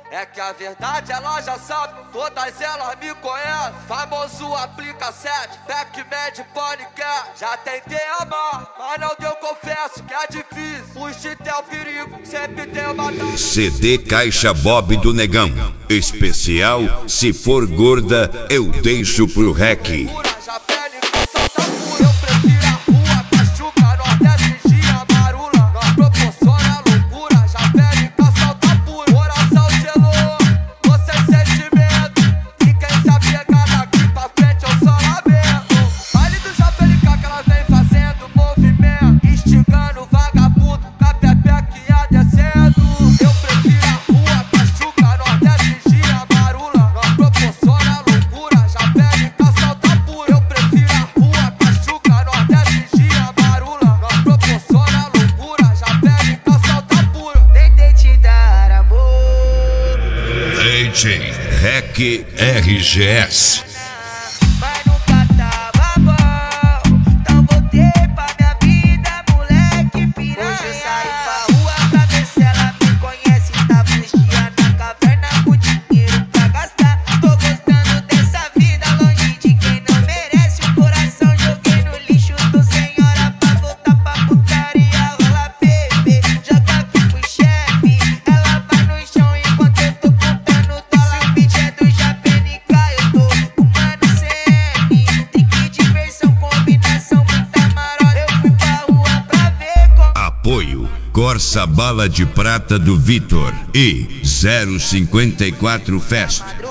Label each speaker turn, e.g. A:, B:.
A: É que a verdade ela já sabe, todas elas me conhecem. Famoso aplica 7, Pac-Man de paniquete. Já tentei amar, mas não deu, confesso que é difícil. O instinto é o perigo, sempre tem uma data.
B: CD Caixa Bob do Negão. Especial, se for gorda, eu deixo pro REC. DJ REC RGS.
C: Mas nunca tava bom, então voltei pra minha vida, moleque piranha. Hoje eu saio pra rua pra ver se ela me conhece. Tava uns dias na caverna com dinheiro pra gastar. Tô gostando dessa vida, longe de quem não merece. O coração joguei no lixo, tô sem hora pra voltar pra putaria. Rola bebê, joga aqui pro chefe. Ela vai no chão enquanto eu tô contando dólar. Se o beat é do Japenica, eu tô com mano CM. Trick, diversão, combinação, muita marola. Eu fui pra rua pra ver como...
B: Apoio Corsa Bala de Prata do Vitor e 054 Fest.